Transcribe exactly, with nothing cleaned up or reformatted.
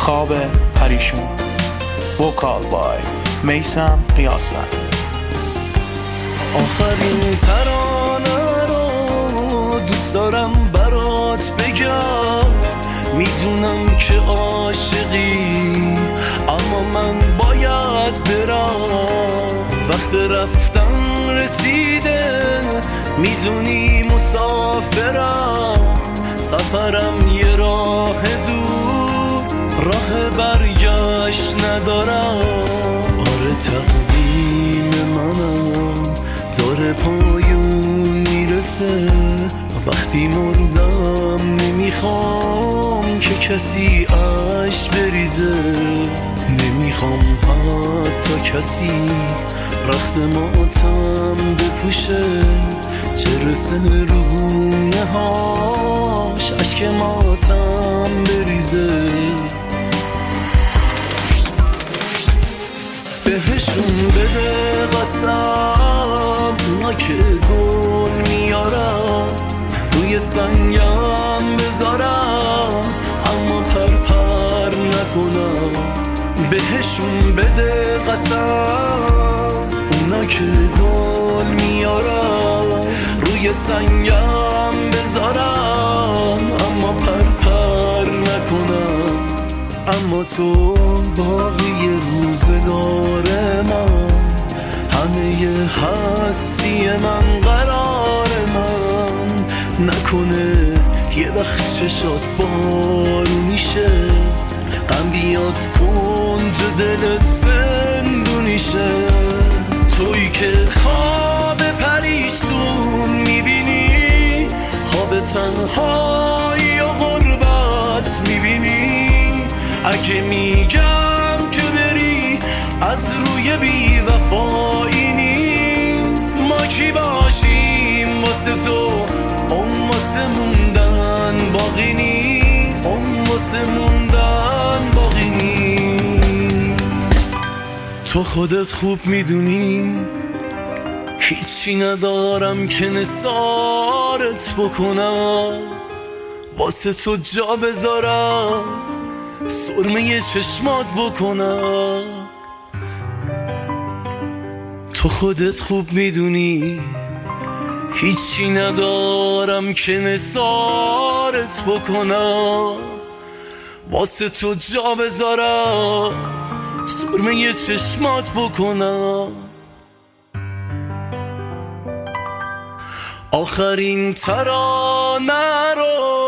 خواب پریشون. وکال بای میثم قیاسوند. آخرین ترانه رو دوست دارم برات بگم، میدونم که عاشقی اما من باید برم. وقت رفتن رسیده، میدونی مسافرم، سفرم یه راه دور، راه برگشت ندارم. آره تقویم منم داره پایون میرسه، وقتی مردم نمیخوام که کسی عشق بریزه، نمیخوام حتی کسی رخت ماتم بپوشه، چه رسه رو گونه هاش اشک ماتم بریزه. بهشون بده قسم اونا که گل میارم، روی سنگم بذارم اما پر پر نکنم. بهشون بده قسم اونا که گل میارم، روی سنگم بذارم اما پر پر نکنم. اما تو باقی روزگار من، همه هستی من، قرار من، نکنه یه وقت چشات بارونی شه، غم بیاد کنج دلت زندونی شه. تویی که خواب پریشون میبینی، خواب تنهایی و غربت میبینی. اگه میگم که بری از روی بی وفایی نیست، ما کی باشیم واسه تو، اون واسه موندن باقی نیست، اون واسه موندن باقی نیست. تو خودت خوب میدونی هیچی ندارم که نثارت بکنم، واسه تو جا بذارم، سرمه چشمات بکنم. تو خودت خوب میدونی هیچی ندارم که نثارت بکنم، واسه تو جا بذارم، سرمه چشمات بکنم. آخرین ترانه رو